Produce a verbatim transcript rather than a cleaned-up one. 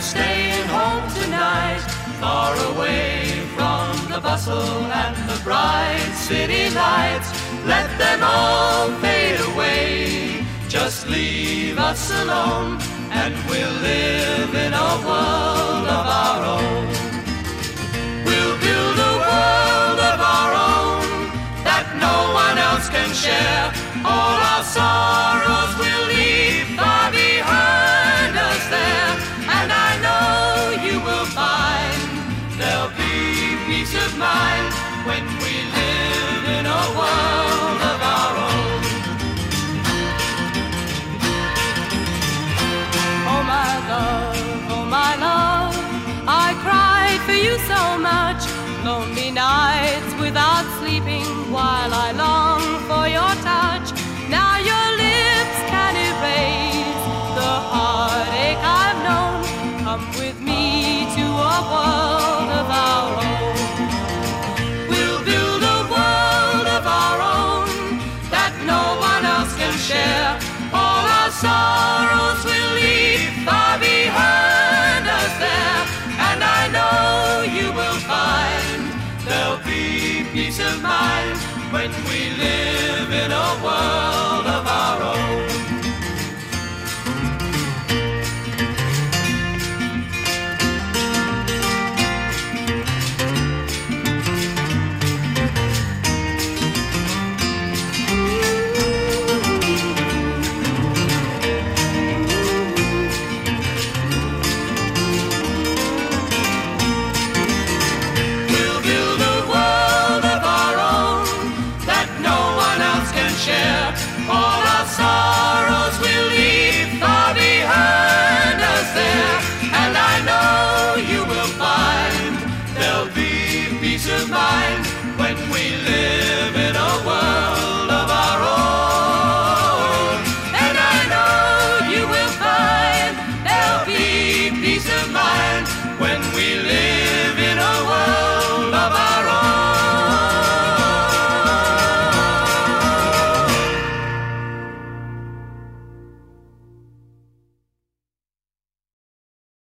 we're staying home tonight, far away from the bustle and the bright city lights. Let them all fade away, just leave us alone, and we'll live in a world of our own. We'll build a world of our own that no one else can share. All our sorrows we'll leave far behind us there, and I know you will find there'll be peace of mind when we live in a world of our own. Oh my love, oh my love, I cried for you so much. Lonely nights without sleeping while I long for your touch. Now your lips can erase the heartache I've known. Come with me to a world of our own. We'll build a world of our own that no one else can share. All our sorrows we'll leave far behind us there, and I know you will find there'll be peace of mind when we live